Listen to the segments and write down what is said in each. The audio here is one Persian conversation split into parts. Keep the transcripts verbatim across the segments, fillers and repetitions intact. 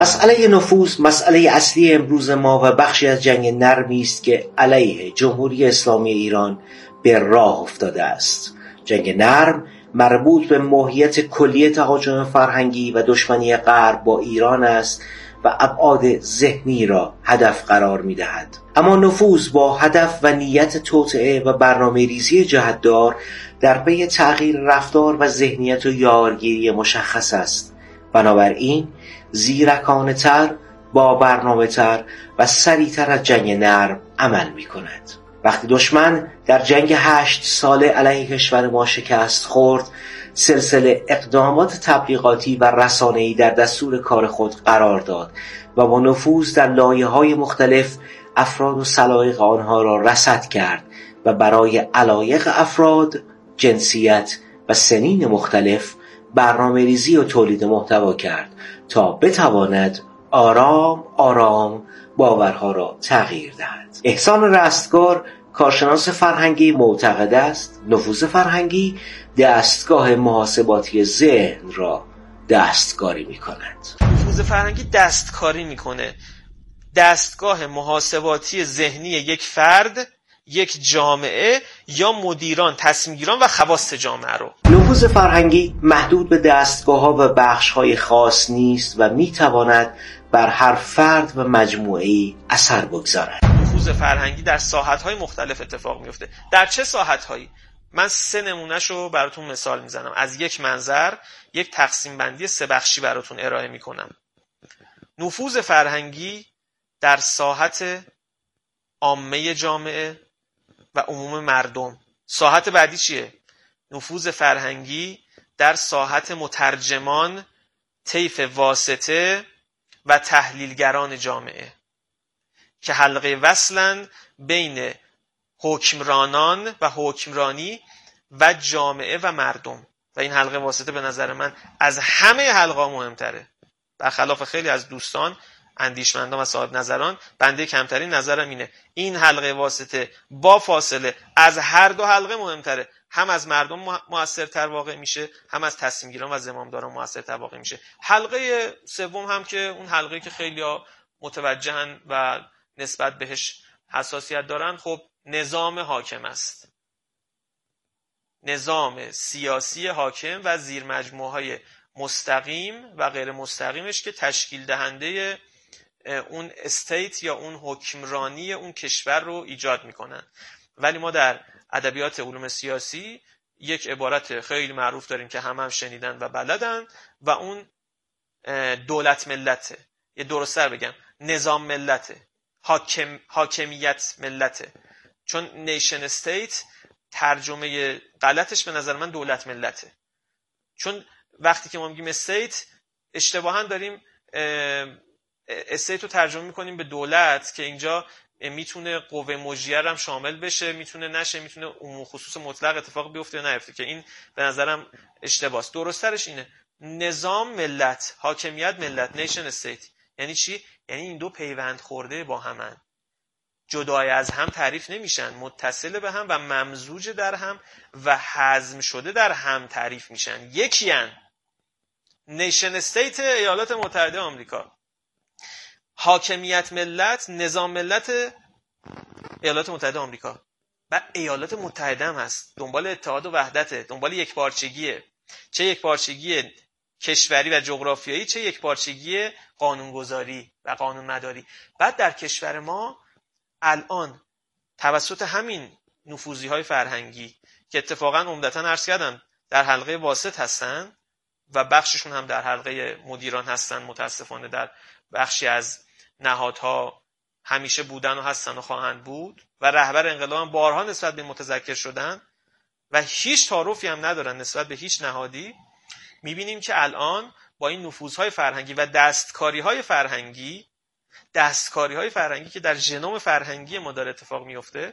مسئله نفوذ مسئله اصلی امروز ما و بخشی از جنگ نرمی است که علیه جمهوری اسلامی ایران به راه افتاده است. جنگ نرم مربوط به ماهیت کلی تهاجم فرهنگی و دشمنی غرب با ایران است و ابعاد ذهنی را هدف قرار می‌دهد. اما نفوذ با هدف و نیت توطئه و برنامه‌ریزی جهتدار در پی تغییر رفتار و ذهنیت و یارگیری مشخص است. بنابراین زیرکانه‌تر، با برنامه‌تر و سریعتر از جنگ نرم عمل می‌کند. وقتی دشمن در جنگ هشت ساله علیه کشور ما شکست خورد، سلسله اقدامات تبلیغاتی و رسانه‌ای در دستور کار خود قرار داد و با نفوذ در لایه‌های مختلف افراد و سلایق آنها را رصد کرد و برای علایق افراد، جنسیت و سنین مختلف برنامه‌ریزی و تولید محتوا کرد تا بتواند آرام آرام باورها را تغییر دهد. احسان رستگار، کارشناس فرهنگی، معتقد است نفوذ فرهنگی دستگاه محاسباتی ذهن را دستکاری می کند. نفوذ فرهنگی دستکاری میکنه، دستگاه محاسباتی ذهنی یک فرد، یک جامعه یا مدیران، تصمیمگیران و خواص جامعه رو. نفوذ فرهنگی محدود به دستگاه‌ها و بخش‌های خاص نیست و می‌تواند بر هر فرد و مجموعه‌ای اثر بگذارد. نفوذ فرهنگی در ساحت‌های مختلف اتفاق میفته. در چه ساحت‌هایی؟ من سه نمونه‌شو براتون مثال میزنم. از یک منظر یک تقسیم بندی سه بخشی براتون ارائه میکنم. نفوذ فرهنگی در ساحت عامه جامعه و عموم مردم. ساحت بعدی چیه؟ نفوذ فرهنگی در ساحت مترجمان، طیف واسطه و تحلیلگران جامعه که حلقه وصلن بین حکمرانان و حکمرانی و جامعه و مردم. و این حلقه واسطه به نظر من از همه حلقه‌ها مهمتره. برخلاف خیلی از دوستان اندیشمندان و صاحب نظران، بنده کمترین نظرم اینه این حلقه واسطه با فاصله از هر دو حلقه مهمتره. هم از مردم موثرتر واقع میشه، هم از تصمیم گیران و زمامداران موثرتر واقع میشه. حلقه سوم هم که اون حلقه که خیلی‌ها متوجهن و نسبت بهش حساسیت دارن، خب نظام حاکم است. نظام سیاسی حاکم و زیر مجموعه‌های مستقیم و غیر مستقیمش که تشکیل دهنده اون استیت یا اون حکمرانی اون کشور رو ایجاد میکنن. ولی ما در ادبیات علوم سیاسی یک عبارت خیلی معروف داریم که همه هم شنیدن و بلدن و اون دولت ملته، یه درست‌تر بگم نظام ملته، حاکم، حاکمیت ملته. چون نیشن استیت ترجمه غلطش به نظر من دولت ملته. چون وقتی که ما میگیم استیت اشتباهاً داریم استیت رو ترجمه میکنیم به دولت که اینجا میتونه قوه مجریه هم شامل بشه، میتونه نشه، میتونه عموم خصوص مطلق اتفاق بیفته یا نیفته، که این به نظرم اشتباهه. درست‌ترش اینه نظام ملت، حاکمیت ملت، نیشن استیت. یعنی چی؟ یعنی این دو پیوند خورده با همن، جدای از هم تعریف نمیشن، متصل به هم و ممزوج در هم و هضم شده در هم تعریف میشن. یکی ان نیشن استیت ایالات متحده آمریکا، حاکمیت ملت، نظام ملت ایالات متحده آمریکا. و ایالات متحده هم هست، دنبال اتحاد و وحدته، دنبال یکپارچگیه، چه یکپارچگی کشوری و جغرافیایی، چه یکپارچگی قانونگذاری و قانونمداری. بعد در کشور ما الان توسط همین نفوذی های فرهنگی که اتفاقا عمدتاً عرض کردم در حلقه واسط هستن و بخششون هم در حلقه مدیران هستن، متاسفانه در بخشی از نهادها همیشه بودن و هستن و خواهند بود و رهبر انقلاب هم بارها نسبت به متذکر شدن و هیچ تعارفی هم ندارن نسبت به هیچ نهادی. میبینیم که الان با این نفوذهای فرهنگی و دستکاریهای فرهنگی دستکاریهای فرهنگی که در ژنوم فرهنگی ما داره اتفاق میفته،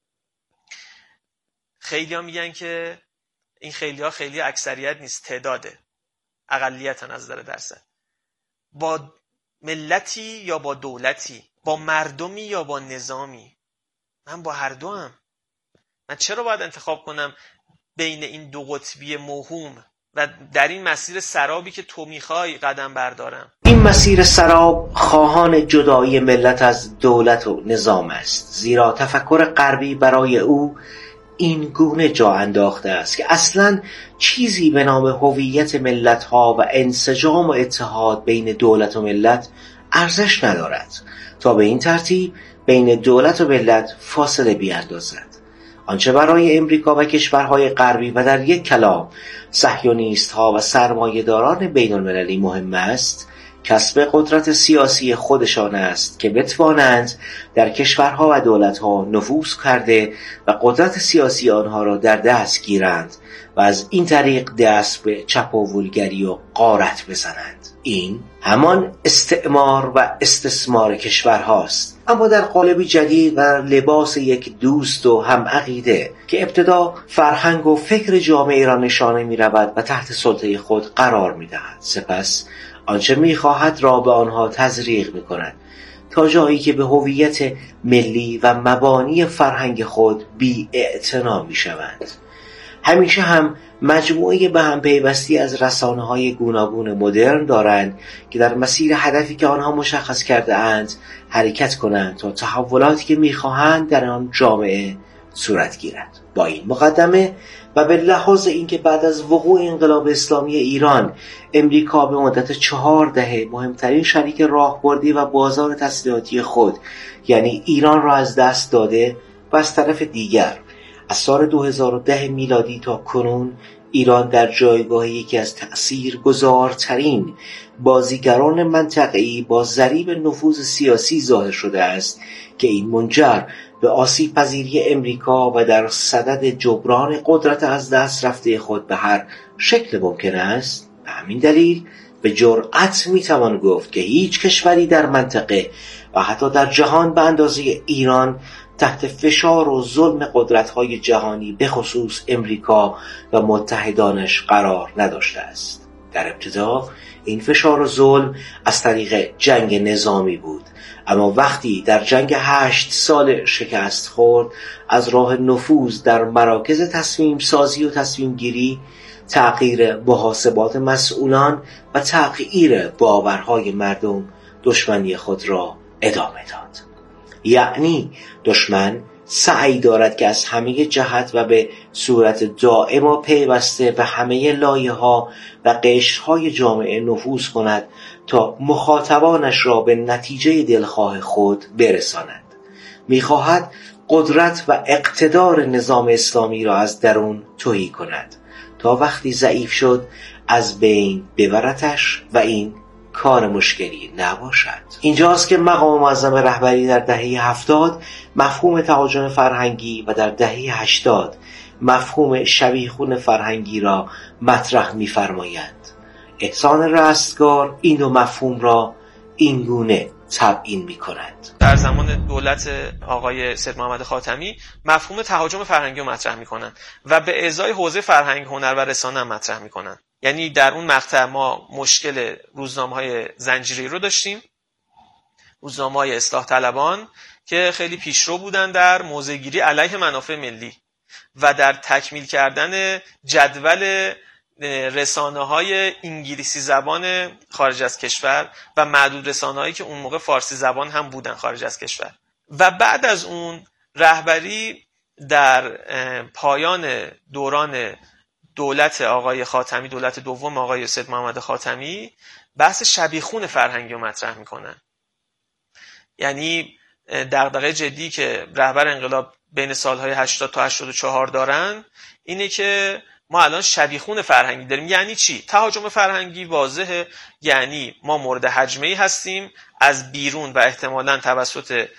خیلی ها میگن که این خیلی ها خیلی اکثریت نیست، تعداده، اقلیتن از نظر درصد. با ملتی یا با دولتی، با مردمی یا با نظامی، من با هر دو هم. من چرا باید انتخاب کنم بین این دو قطبی موهوم و در این مسیر سرابی که تو میخوای قدم بردارم. این مسیر سراب خواهان جدایی ملت از دولت و نظام است، زیرا تفکر غربی برای او این گونه جا انداخته است که اصلاً چیزی به نام هویت ملت‌ها و انسجام و اتحاد بین دولت و ملت ارزش ندارد تا به این ترتیب بین دولت و ملت فاصله بیاندازد. آنچه برای امریکا و کشورهای غربی و در یک کلام صهیونیست‌ها و سرمایه‌داران بین‌المللی مهم است، کسب قدرت سیاسی خودشان است که بتوانند در کشورها و دولتها نفوذ کرده و قدرت سیاسی آنها را در دست گیرند و از این طریق دست به چپاولگری و غارت بزنند. این همان استعمار و استثمار کشورهاست، اما در قالبی جدید و لباس یک دوست و هم عقیده که ابتدا فرهنگ و فکر جامعه را نشانه می رود و تحت سلطه خود قرار می دهد، سپس آنچه می‌خواهد را به آنها تزریق می‌کند تا جایی که به هویت ملی و مبانی فرهنگ خود بی‌اعتنا می‌شوند. همیشه هم مجموعه به هم پیوستی از رسانه‌های گوناگون مدرن دارند که در مسیر هدفی که آنها مشخص کرده اند حرکت کنند تا تحولاتی که می‌خواهند در آن جامعه صورت گیرد. با این مقدمه و به لحاظ اینکه بعد از وقوع انقلاب اسلامی ایران امریکا به مدت چهار دهه مهمترین شریک راهبردی و بازار تسلیحاتی خود یعنی ایران را از دست داده و از طرف دیگر از سال دو هزار و ده میلادی تا کنون ایران در جایگاه یکی از تأثیرگذارترین بازیگران منطقه‌ای با ضریب نفوذ سیاسی ظاهر شده است که این منجر به آسیب پذیری امریکا و در صدد جبران قدرت از دست رفته خود به هر شکل ممکن است. به همین دلیل به جرأت میتوان گفت که هیچ کشوری در منطقه و حتی در جهان به اندازه ایران تحت فشار و ظلم قدرت‌های جهانی به خصوص امریکا و متحدانش قرار نداشته است. در ابتدا این فشار و ظلم از طریق جنگ نظامی بود، اما وقتی در جنگ هشت سال شکست خورد، از راه نفوذ در مراکز تصمیم سازی و تصمیم گیری، تغییر محاسبات مسئولان و تغییر باورهای مردم دشمنی خود را ادامه داد. یعنی دشمن سعی دارد که از همه جهت و به صورت دائم و پیوسته به همه لایه‌ها و قشرهای جامعه نفوذ کند تا مخاطبانش را به نتیجه دلخواه خود برساند. می‌خواهد قدرت و اقتدار نظام اسلامی را از درون تهی کند تا وقتی ضعیف شد از بین ببرتش و این کار مشکلی نباشد. اینجاست که مقام معظم رهبری در دهه هفتاد مفهوم تهاجم فرهنگی و در دهه هشتاد مفهوم شبیخون فرهنگی را مطرح می‌فرمایند. احسان رستگار این دو مفهوم را اینگونه تبیین می‌کند. در زمان دولت آقای سید محمد خاتمی مفهوم تهاجم فرهنگی رو مطرح می‌کنند و به ازای حوزه فرهنگ، هنر و رسانه هم مطرح می‌کنند. یعنی در اون مقطع ما مشکل روزنامه‌های زنجیره‌ای رو داشتیم، روزنامه‌های اصلاح طلبان که خیلی پیشرو بودن در موضع‌گیری علیه منافع ملی و در تکمیل کردن جدول رسانه‌های انگلیسی زبان خارج از کشور و معدود رسانه‌هایی که اون موقع فارسی زبان هم بودن خارج از کشور. و بعد از اون رهبری در پایان دوران دولت آقای خاتمی، دولت دوم آقای سید محمد خاتمی، بحث شبیخون فرهنگی رو مطرح میکنن. یعنی دغدغه جدی که رهبر انقلاب بین سالهای هشتاد تا هشتاد و چهار دارن اینه که ما الان شبیخون فرهنگی داریم. یعنی چی؟ تهاجم فرهنگی واضحه، یعنی ما مورد هجمه‌ای هستیم از بیرون و احتمالاً توسط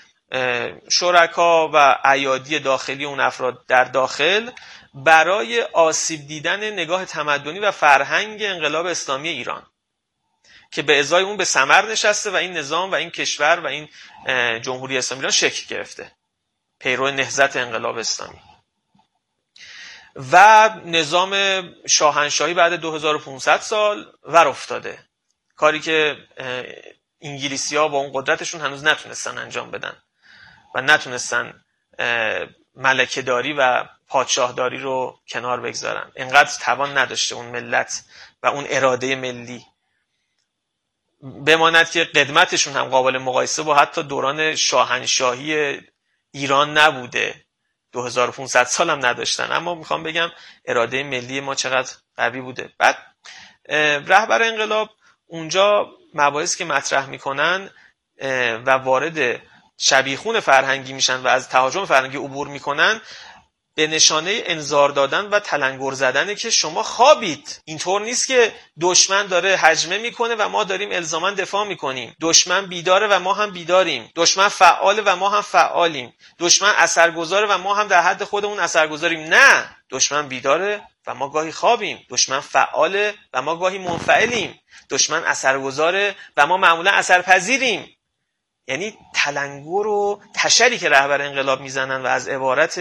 شرکا و ایادی داخلی اون افراد در داخل برای آسیب دیدن نگاه تمدنی و فرهنگ انقلاب اسلامی ایران که به ازای اون به ثمر نشسته و این نظام و این کشور و این جمهوری اسلامی ایران شکل گرفته پیرو نهضت انقلاب اسلامی و نظام شاهنشاهی بعد دو هزار و پانصد سال ور افتاده، کاری که انگلیسی‌ها با اون قدرتشون هنوز نتونستن انجام بدن و نتونستن ملکه‌داری و پادشاهداری رو کنار بگذارن. اینقدر توان نداشته اون ملت و اون اراده ملی، بماند که قدمتشون هم قابل مقایسه با حتی دوران شاهنشاهی ایران نبوده، دو هزار و پانصد سال هم نداشتن، اما میخوام بگم اراده ملی ما چقدر قوی بوده. بعد رهبر انقلاب اونجا مباحث که مطرح میکنن و وارد شبیخون فرهنگی میشن و از تهاجم فرهنگی عبور میکنن، به نشانه انذار دادن و تلنگر زدنه که شما خوابید. اینطور نیست که دشمن داره هجمه میکنه و ما داریم الزاما دفاع میکنیم. دشمن بیداره و ما هم بیداریم. دشمن فعاله و ما هم فعالیم. دشمن اثرگذاره و ما هم در حد خودمون اثرگذاریم. نه، دشمن بیداره و ما گاهی خوابیم. دشمن فعاله و ما گاهی منفعلیم. دشمن اثرگذاره و ما معمولا اثرپذیریم. یعنی تلنگر و تشری که رهبر انقلاب میزنن و از عبارت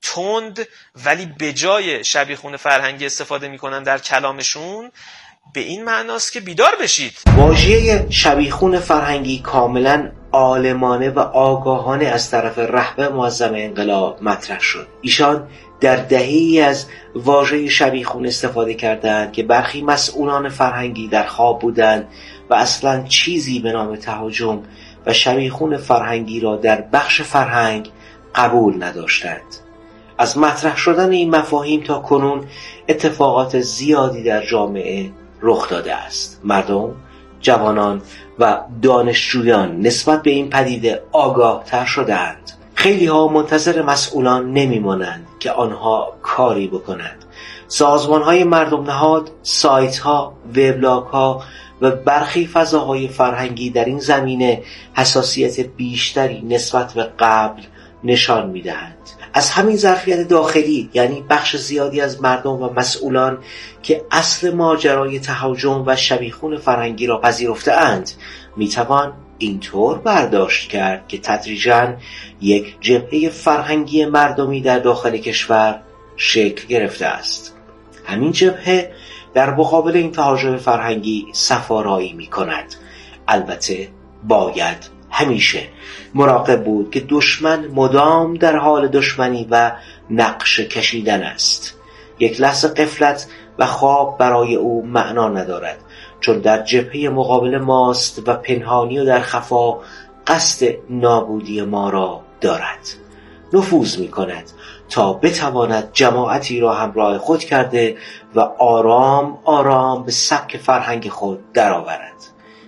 تند ولی به جای شبیخون فرهنگی استفاده میکنن در کلامشون، به این معناست که بیدار بشید. واژه شبیخون فرهنگی کاملا عالمانه و آگاهانه از طرف رهبر معظم انقلاب مطرح شد. ایشان در دهه‌ای از واژه شبیخون استفاده کردند که برخی مسئولان فرهنگی در خواب بودند و اصلا چیزی به نام تهاجم و شبیخون فرهنگی را در بخش فرهنگ قبول نداشتند. از مطرح شدن این مفاهیم تا کنون اتفاقات زیادی در جامعه رخ داده است. مردم، جوانان و دانشجویان نسبت به این پدیده آگاه تر شدند. خیلی ها منتظر مسئولان نمیمانند که آنها کاری بکنند. سازمان های مردم نهاد، سایت ها، وبلاگ ها و برخی فضاهای فرهنگی در این زمینه حساسیت بیشتری نسبت به قبل نشان می‌دهند. از همین ظرفیت داخلی، یعنی بخش زیادی از مردم و مسئولان که اصل ماجرای تهاجم و شبیخون فرهنگی را پذیرفته‌اند، میتوان اینطور برداشت کرد که تدریجاً یک جبهه فرهنگی مردمی در داخل کشور شکل گرفته است. همین جبهه در مقابل این تهاجم فرهنگی صفارایی می کند. البته باید همیشه مراقب بود که دشمن مدام در حال دشمنی و نقش کشیدن است. یک لحظه غفلت و خواب برای او معنا ندارد، چون در جبهه مقابل ماست و پنهانی و در خفا قصد نابودی ما را دارد. نفوذ می کند تا بتواند جماعتی را همراه خود کرده و آرام آرام به سبک فرهنگ خود درآورد.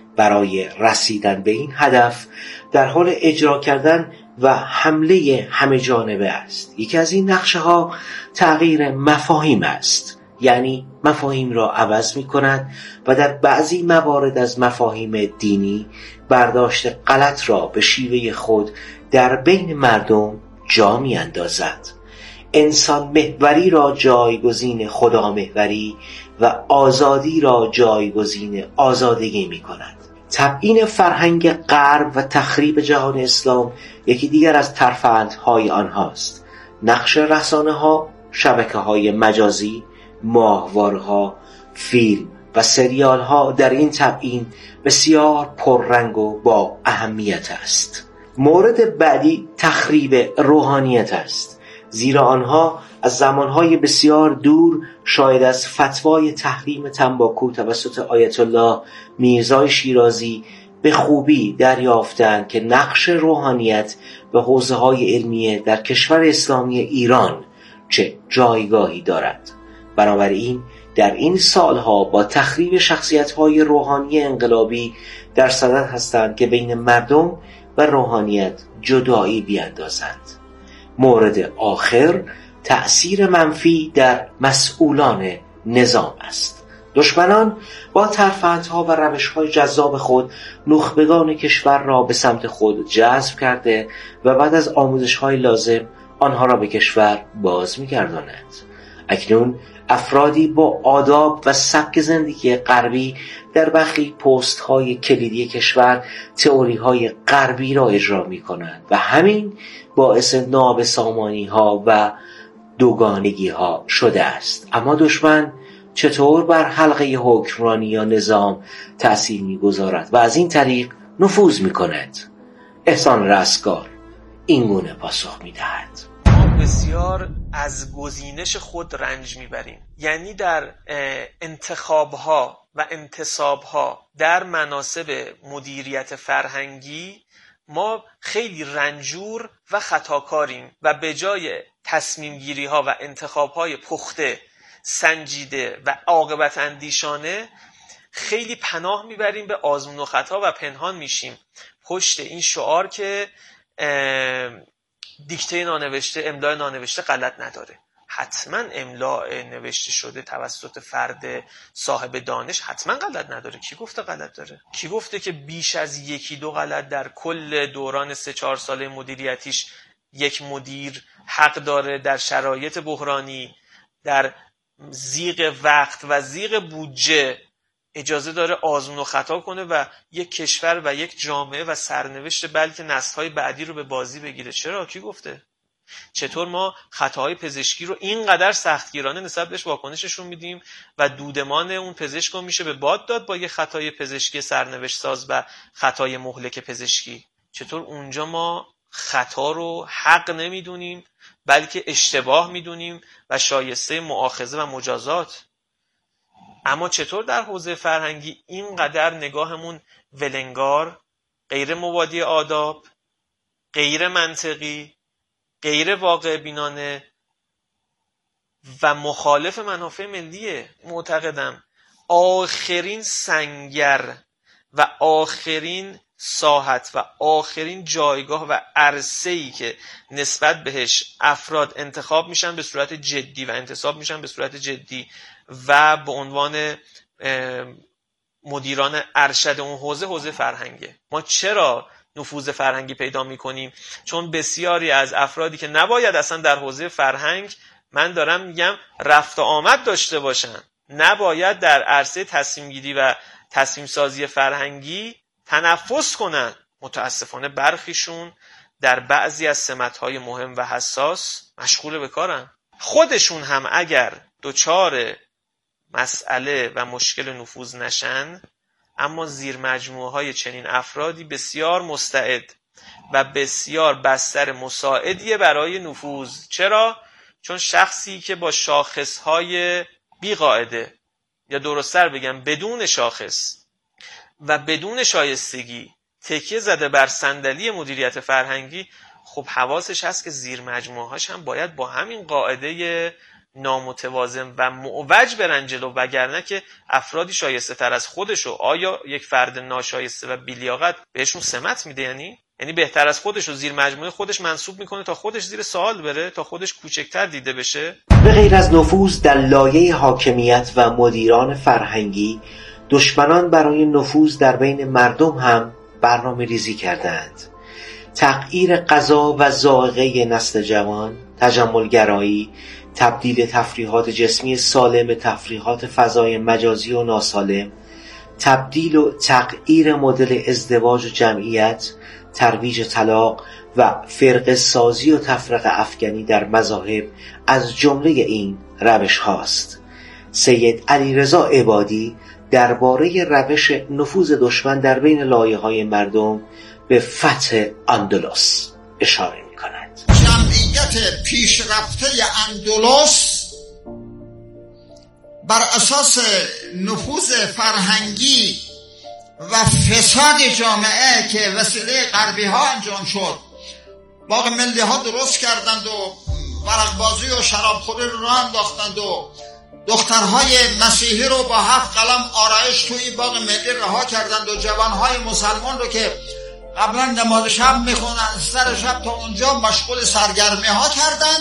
برای رسیدن به این هدف در حال اجرا کردن و حمله همه جانبه است. یکی از این نقشه ها تغییر مفاهیم است، یعنی مفاهیم را عوض می کند و در بعضی موارد از مفاهیم دینی برداشت غلط را به شیوه خود در بین مردم جا می اندازد. انسان محوری را جایگزین خدا محوری و آزادی را جایگزین آزادگی می کند. تبیین فرهنگ غرب و تخریب جهان اسلام یکی دیگر از ترفندهای آنهاست. نقش رسانه ها، شبکه های مجازی، ماهوارها، فیلم و سریال ها در این تبیین بسیار پررنگ و با اهمیت است. مورد بعدی تخریب روحانیت است، زیرا آنها از زمانهای بسیار دور شاید از فتوای تحریم تنباکو توسط آیت الله میرزای شیرازی به خوبی دریافتند که نقش روحانیت و حوزه‌های علمیه در کشور اسلامی ایران چه جایگاهی دارد. بنابراین در این سالها با تخریب شخصیت‌های روحانی انقلابی در صدد هستند که بین مردم و روحانیت جدایی بیاندازند. مورد آخر تأثیر منفی در مسئولان نظام است. دشمنان با ترفندها و روش‌های جذاب خود نخبگان کشور را به سمت خود جذب کرده و بعد از آموزش‌های لازم آنها را به کشور باز می‌گردانند. اکنون افرادی با آداب و سبک زندگی غربی در برخی پست‌های کلیدی کشور تئوری‌های غربی را اجرا می‌کنند و همین باعث نابسامانی‌ها و دوگانگی‌ها شده است. اما دشمن چطور بر حلقه حکمرانی یا نظام تأثیر می‌گذارد و از این طریق نفوذ می‌کند؟ احسان رستگار این گونه پاسخ می‌دهد. بسیار از گزینش خود رنج میبریم. یعنی در انتخابها و انتصابها در مناصب مدیریت فرهنگی ما خیلی رنجور و خطاکاریم و به جای تصمیم گیری ها و انتخاب های پخته، سنجیده و عاقبت اندیشانه خیلی پناه میبریم به آزمون و خطا و پنهان میشیم پشت این شعار که دیکته نانوشته، املاء نانوشته غلط نداره. حتما املاء نوشته شده توسط فرد صاحب دانش حتما غلط نداره. کی گفته غلط داره؟ کی گفته که بیش از یکی دو غلط در کل دوران سه چهار ساله مدیریتیش یک مدیر حق داره در شرایط بحرانی، در ضیق وقت و ضیق بودجه اجازه داره آزمون و خطا کنه و یک کشور و یک جامعه و سرنوشت بلکه نسل‌های بعدی رو به بازی بگیره؟ چرا؟ کی گفته؟ چطور ما خطاهای پزشکی رو اینقدر سختگیرانه نسبت بهش واکنششون میدیم و دودمان اون پزشک رو میشه به باد داد با یه خطای پزشکی سرنوشت ساز و خطای مهلک پزشکی؟ چطور اونجا ما خطا رو حق نمیدونیم بلکه اشتباه میدونیم و شایسته مؤاخذه و مجازات؟ اما چطور در حوزه فرهنگی اینقدر نگاهمون ولنگار، غیر مبادی آداب، غیر منطقی، غیر واقع بینانه و مخالف منافع ملیه؟ معتقدم آخرین سنگر و آخرین ساحت و آخرین جایگاه و عرصه‌ای که نسبت بهش افراد انتخاب میشن به صورت جدی و انتصاب میشن به صورت جدی و به عنوان مدیران ارشد اون حوزه حوزه فرهنگه. ما چرا نفوذ فرهنگی پیدا میکنیم؟ چون بسیاری از افرادی که نباید اصلا در حوزه فرهنگ، من دارم میگم، رفت و آمد داشته باشن، نباید در عرصه تصمیم گیری و تصمیم سازی فرهنگی تنفس کنن. متاسفانه برخیشون در بعضی از سمت‌های مهم و حساس مشغول به کارن. خودشون هم اگر دچار مسئله و مشکل نفوذ نشن، اما زیر مجموعه های چنین افرادی بسیار مستعد و بسیار بستر مساعدیه برای نفوذ. چرا؟ چون شخصی که با شاخصهای بی قاعده، یا درست‌تر بگم بدون شاخص و بدون شایستگی تکیه زده بر صندلی مدیریت فرهنگی، خب حواسش هست که زیر مجموعه هاش هم باید با همین قاعده نامتوازن و معوج برن جلو، وگرنه که افرادی شایسته تر از خودشو، آیا یک فرد ناشایسته و بی‌لیاقت بهشون سمت میده؟ یعنی یعنی بهتر از خودشو زیر مجموعه خودش منصوب میکنه تا خودش زیر سوال بره، تا خودش کوچکتر دیده بشه. به غیر از نفوذ در لایه حاکمیت و مدیران فرهنگی، دشمنان برای نفوذ در بین مردم هم برنامه ریزی کردند. تغییر غذا و ذائقه نسل جوان، تجملگرایی، تبدیل تفریحات جسمی سالم به تفریحات فضای مجازی و ناسالم، تبدیل و تغییر مدل ازدواج و جمعیت، ترویج طلاق و فرقه سازی و تفرقه افکنی در مذاهب از جمله این روش هاست. سید علیرضا عبادی درباره روش نفوذ دشمن در بین لایه‌های مردم به فتح اندلس اشاره می‌کند. جمعیت پیشرفته اندلس بر اساس نفوذ فرهنگی و فساد جامعه که وسیله غربی ها انجام شد، باغ ملی ها درست کردند و ورقبازی و شرابخوری رو راه انداختند و دخترهای مسیحی رو با هفت قلم آرایش توی باغ ملی رها کردند و جوانهای مسلمان رو که قبلا نماز شب میخونن سر شب تا اونجا مشغول سرگرمی ها کردند.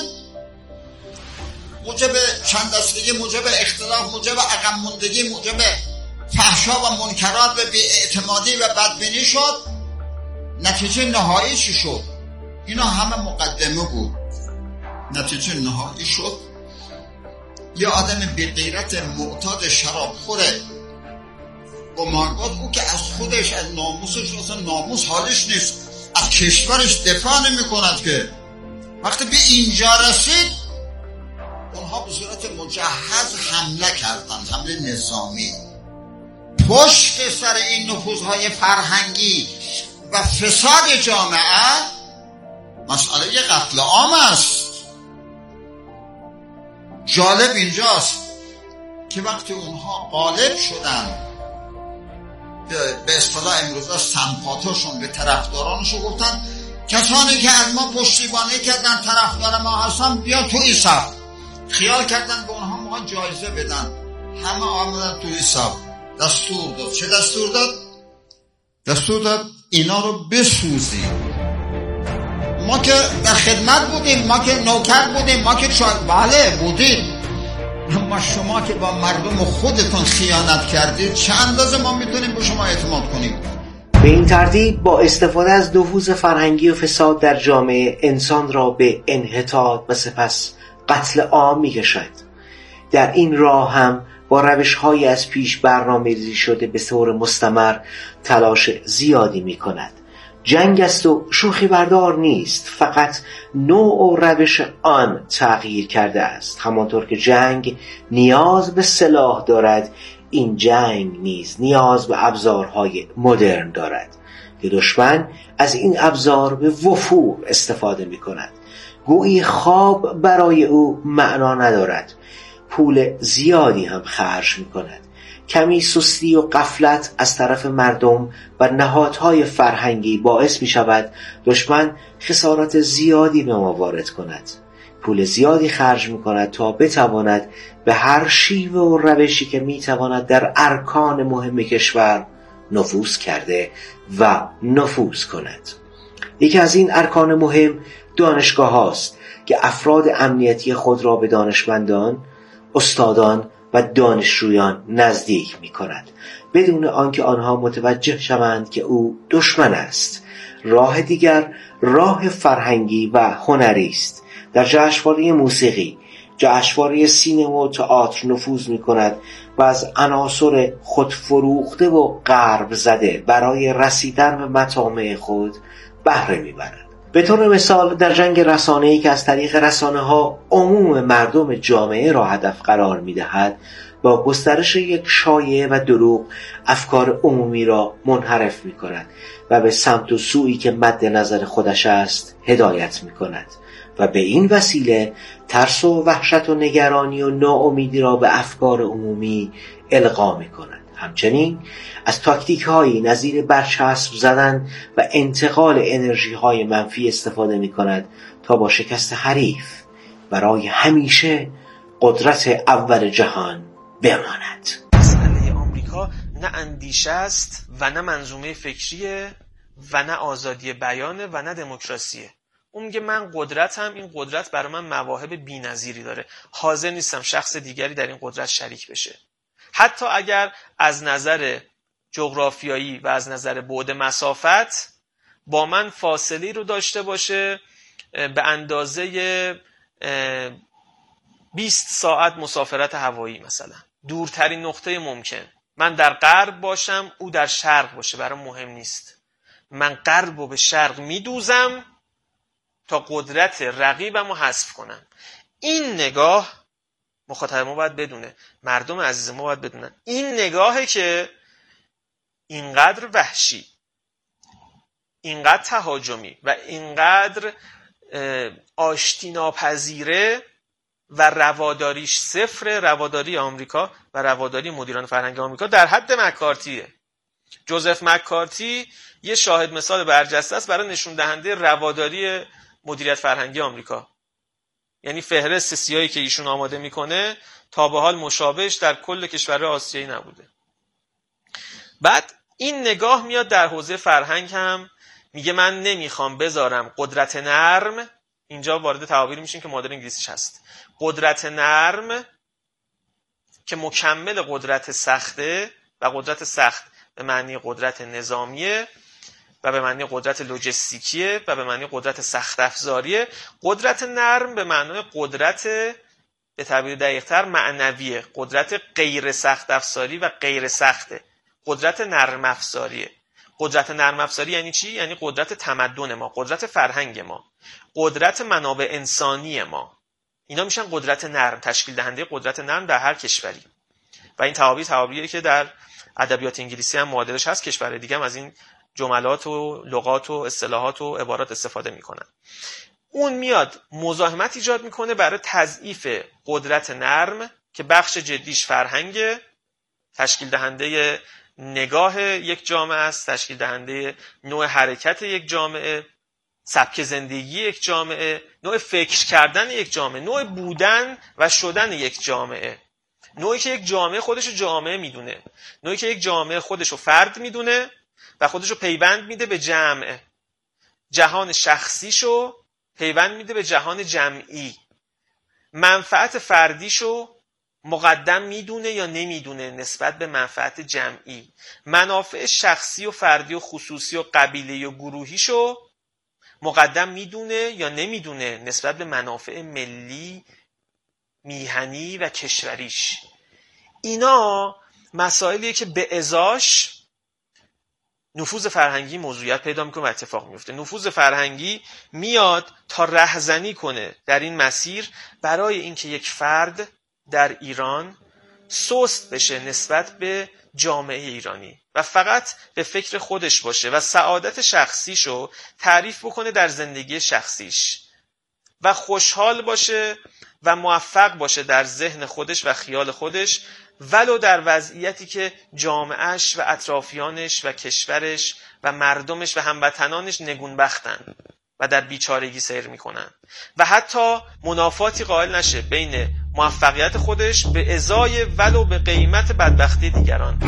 موجب چند دستگی، موجب اختلاف، موجب عقب موندگی، موجب فحشا و منکرات و بی‌اعتمادی و بدبینی شد. نتیجه نهایی چی شد؟ اینا همه مقدمه بود. نتیجه نهایی شد یه آدم بی غیرت معتاد شرابخوره گمانگاد، او که از خودش، از ناموسش، اصلا ناموس حالش نیست، از کشورش دفاع نمی کند، که وقتی به اینجا رسید اونها به صورت مجهز حمله کردن، حمله نظامی. پشت سر این نفوذهای فرهنگی و فساد جامعه مسئله قتل عام است. جالب اینجاست که وقتی اونها غالب شدن به اصطلاح امروزا سمپاتاشون به طرفدارانشون گفتن کسانی که از ما پشتیبانی کردن طرفدار ما هستن بیا تو این صف. خیال کردن به اونها ما جایزه بدن، همه آمدن تو این صف. دستور داد. چه دستور داد؟ دستور داد اینا رو بسوزیم. ما که در خدمت بودیم، ما که نوکر بودیم، ما که شاید بله بودیم، اما شما که با مردم خودتون خیانت کردید چه اندازه ما میتونیم به شما اعتماد کنیم؟ به این ترتیب با استفاده از نفوذ فرهنگی و فساد در جامعه انسان را به انحطاط و سپس قتل عام می‌کشد. در این راه هم با روش‌های از پیش برنامه‌ریزی شده به طور مستمر تلاش زیادی می‌کند. جنگ است و شوخی بردار نیست، فقط نوع و روش آن تغییر کرده است. همانطور که جنگ نیاز به سلاح دارد، این جنگ نیز نیاز به ابزارهای مدرن دارد که دشمن از این ابزار به وفور استفاده می کند. گویی خواب برای او معنا ندارد، پول زیادی هم خرج می کند. کمی سستی و غفلت از طرف مردم و نهادهای فرهنگی باعث می شود دشمن خسارات زیادی به ما وارد کند. پول زیادی خرج می کند تا بتواند به هر شیوه و روشی که می تواند در ارکان مهم کشور نفوذ کرده و نفوذ کند. یکی از این ارکان مهم دانشگاه هاست که افراد امنیتی خود را به دانشمندان، استادان و دانشجویان نزدیک می کند بدون آنکه آنها متوجه شوند که او دشمن است. راه دیگر راه فرهنگی و هنری است. در جشنواره موسیقی، جشنواره سینما و تئاتر نفوذ می کند و از عناصر خودفروخته و غرب زده برای رسیدن به مطامع خود بهره می برد. به طور مثال در جنگ رسانه‌ای که از طریق رسانه‌ها عموم مردم جامعه را هدف قرار می‌دهد، با گسترش یک شایعه و دروغ افکار عمومی را منحرف می‌کند و به سمت و سویی که مد نظر خودش است هدایت می‌کند و به این وسیله ترس و وحشت و نگرانی و ناامیدی را به افکار عمومی القا می‌کند. همچنین از تاکتیک هایی نظیر برچسب زدن و انتقال انرژی های منفی استفاده می کند تا با شکست حریف برای همیشه قدرت اول جهان بماند. مسئله آمریکا نه اندیشه است و نه منظومه فکریه و نه آزادی بیانه و نه دموکراسیه. اون میگه من قدرتم، این قدرت برای من مواهب بی‌نظیری داره، حاضر نیستم شخص دیگری در این قدرت شریک بشه. حتی اگر از نظر جغرافیایی و از نظر بعد مسافت با من فاصله رو داشته باشه به اندازه بیست ساعت مسافرت هوایی، مثلا دورترین نقطه ممکن. من در غرب باشم، او در شرق باشه، برام مهم نیست. من غرب رو به شرق میدوزم تا قدرت رقیبم رو حذف کنم. این نگاه مخاطب ما باید بدونه، مردم عزیز ما باید بدونن، این نگاهه که اینقدر وحشی، اینقدر تهاجمی و اینقدر آشتی ناپذیره و رواداریش صفر. رواداری آمریکا و رواداری مدیران فرهنگی آمریکا در حد مکارتیه. جوزف مکارتی یه شاهد مثال برجسته است برای نشون دهنده رواداری مدیریت فرهنگی آمریکا. یعنی فهرست سیاهی که ایشون آماده میکنه تا به حال مشابهش در کل کشورهای آسیایی نبوده. بعد این نگاه میاد در حوزه فرهنگ هم، میگه من نمیخوام بذارم قدرت نرم، اینجا وارد تعابیری میشیم که مادر انگلیسیش هست، قدرت نرم که مکمل قدرت سخته و قدرت سخت به معنی قدرت نظامیه و به معنی قدرت لوجستیکیه و به معنی قدرت سخت افزاریه. قدرت نرم به معنی قدرت به تعبیر دقیق‌تر معنویه، قدرت غیر سخت افزاری و غیر سخته، قدرت نرم افزاریه. قدرت نرم افزاری یعنی چی؟ یعنی قدرت تمدن ما، قدرت فرهنگ ما، قدرت منابع انسانی ما. اینا میشن قدرت نرم، تشکیل دهنده قدرت نرم در هر کشوری. و این تعابیر تعابیری که در ادبیات انگلیسی هم معادلش هست، کشور دیگه هم از این جملات و لغات و اصطلاحات و عبارات استفاده میکنن. اون میاد مزاحمت ایجاد میکنه برای تضعیف قدرت نرم که بخش جدیش فرهنگ، تشکیل دهنده نگاه یک جامعه است، تشکیل دهنده نوع حرکت یک جامعه، سبک زندگی یک جامعه، نوع فکر کردن یک جامعه، نوع بودن و شدن یک جامعه، نوعی که یک جامعه خودشو جامعه میدونه، نوعی که یک جامعه خودشو فرد میدونه و خودشو پیوند میده به جمع، جهان شخصیشو پیوند میده به جهان جمعی، منفعت فردیشو مقدم میدونه یا نمیدونه نسبت به منفعت جمعی، منافع شخصی و فردی و خصوصی و قبیله‌ای و گروهیشو مقدم میدونه یا نمیدونه نسبت به منافع ملی، میهنی و کشوریش. اینا مسائلیه که به ازاش نفوذ فرهنگی موضوعیت پیدا میکنه و اتفاق میفته. نفوذ فرهنگی میاد تا رهزنی کنه در این مسیر برای اینکه یک فرد در ایران سست بشه نسبت به جامعه ایرانی و فقط به فکر خودش باشه و سعادت شخصیشو تعریف بکنه در زندگی شخصیش و خوشحال باشه و موفق باشه در ذهن خودش و خیال خودش، ولو در وضعیتی که جامعهش و اطرافیانش و کشورش و مردمش و هموطنانش نگونبختن و در بیچارگی سیر میکنن و حتی منافاتی قائل نشه بین موفقیت خودش به ازای ولو به قیمت بدبختی دیگران.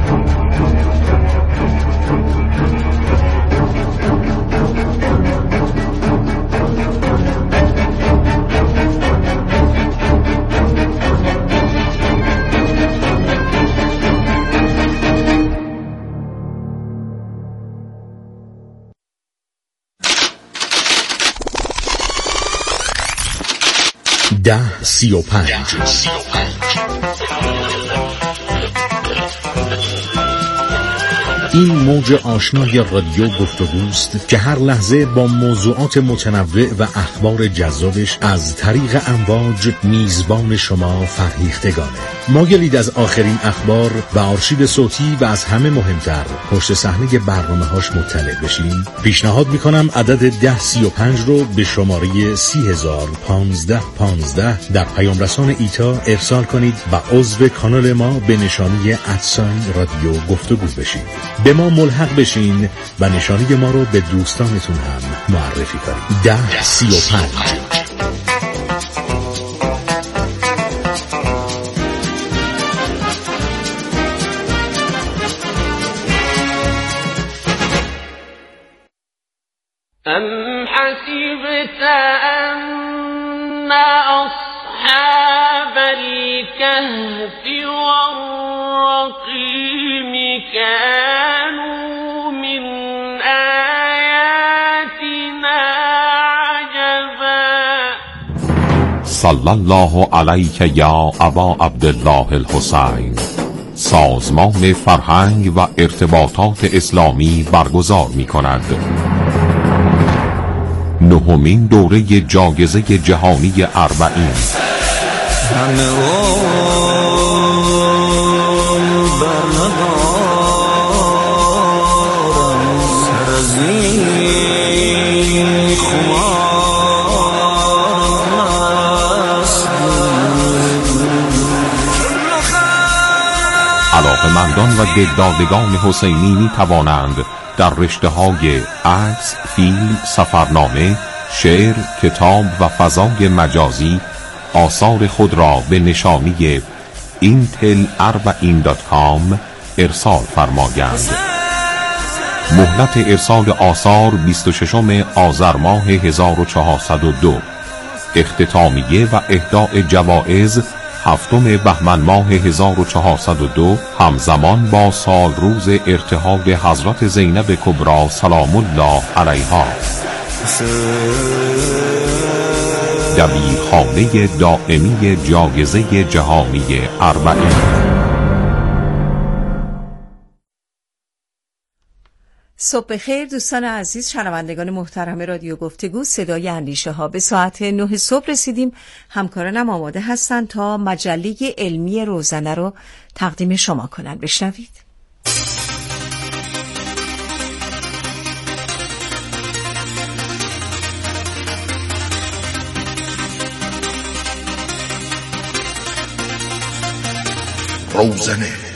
ده سی و پنج این موج آشنای رادیو گفتگوست که هر لحظه با موضوعات متنوع و اخبار جذابش از طریق امواج میزبان شما فرهیختگانه. مایلید از آخرین اخبار و آرشیو صوتی و از همه مهمتر پشت صحنه برنامه‌هاش مطلع بشین؟ پیشنهاد میکنم عدد ده سی و پنج رو به شماره سی هزار پانزده پانزده در پیام رسان ایتا ارسال کنید و عضو کانال ما به نشانی ادساین رادیو گفتگو بشید. به ما ملحق بشین و نشانی ما رو به دوستانتون هم معرفی کنید. ده سی و پنج. أم حسبت أن أصحاب الكهف والرقيم كانوا من آياتنا عجبا. صلی الله علیک یا ابا عبدالله الحسین. سازمان فرهنگ و ارتباطات اسلامی برگزار می کند نهمین دوره جایزه جهانی اربعین. علاقه‌مندان و دلدادگان حسینی می توانند در رشته‌های عکس، فیلم، سفرنامه، شعر، کتاب و فضای مجازی آثار خود را به نشانی اینتل اربعین دات کام ارسال فرمایند. مهلت ارسال آثار بیست و ششم آذر ماه هزار و چهارصد و دو. اختتامیه و اهداء جوایز هفتم بهمن ماه هزار و چهارصد و دو، همزمان با سال روز ارتحال حضرت زینب کبری سلام الله علیها. دبیرخانه دائمی جایزه جهانی اربعین. صبح بخیر دوستان عزیز، شنوندگان محترم رادیو گفتگو صدای اندیشه ها. به ساعت نه صبح رسیدیم. همکارانم آماده هستن تا مجله علمی روزنه رو تقدیم شما کنن. بشنوید. روزنه.